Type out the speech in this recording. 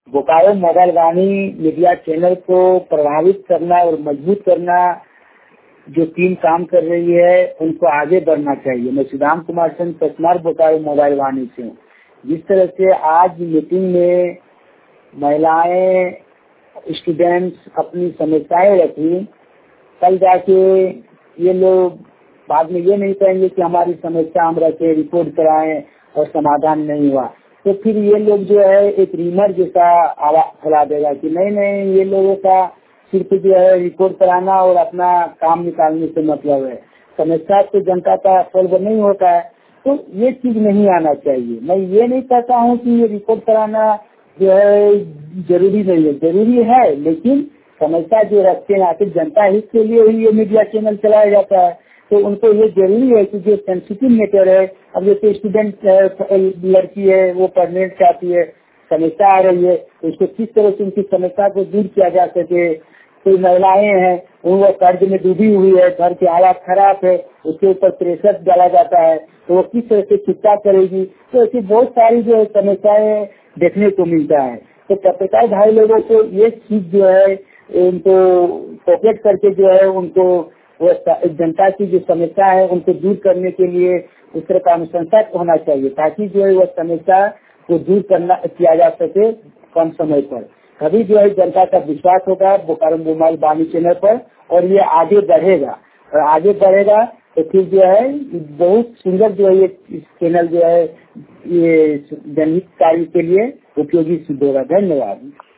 Bokaro mobile Vaani media channel को प्रभावित करना और मजबूत करना जो टीम काम कर रही है उनको आगे बढ़ना चाहिए। मैं सुदाम कुमार सिंह पचमार बोकारो मोबाइल वाणी से हूँ। जिस तरह से आज मीटिंग में महिलाएं स्टूडेंट्स अपनी समस्याएं रखी, कल जाके ये लोग बाद में ये नहीं कहेंगे कि हमारी समस्या हम रखे रिपोर्ट कराएं और समाधान नहीं हुआ, तो फिर ये लोग जो है एक रीमर जैसा आवाज फैला देगा कि नहीं नहीं ये लोगों का सिर्फ जो है रिपोर्ट कराना और अपना काम निकालने से मतलब है, समस्या तो जनता का सॉल्व नहीं होता है। तो ये चीज नहीं आना चाहिए। मैं ये नहीं कहता हूँ कि ये रिपोर्ट कराना जो है जरूरी नहीं है, जरूरी है, लेकिन समस्या जो रखते हैं आखिर जनता हित के लिए ही ये मीडिया चैनल चलाया जाता है। तो उनको ये जरूरी है कि जो सेंसिटिव मैटर है, अब जैसे स्टूडेंट लड़की है वो पढ़ने चाहती है, समस्या आ रही है, तो उसको किस तरह से उनकी समस्या को दूर किया जा सके। कोई महिलाएं हैं वो कर्ज में डूबी हुई है, घर की हालत खराब है, उसके ऊपर प्रेशर डाला जाता है, तो वो किस तरह से चिंता करेगी। तो ऐसी बहुत सारी जो है समस्याएं देखने को मिलता है। तो पत्रकार भाई लोगों को ये चीज जो है उनको पॉकेट करके जो है उनको वो जनता की जो समस्या है उनको दूर करने के लिए उस तरह का अनुशंसा होना चाहिए, ताकि जो है वह समस्या को दूर करना किया जा सके कम समय पर। तभी जो है जनता का विश्वास होगा बोकारो मोबाइल वाणी चैनल पर, और ये आगे बढ़ेगा, और आगे बढ़ेगा तो फिर जो है बहुत सुंदर जो है ये चैनल जो है ये जनहित कार्य के लिए उपयोगी सिद्ध होगा। धन्यवाद।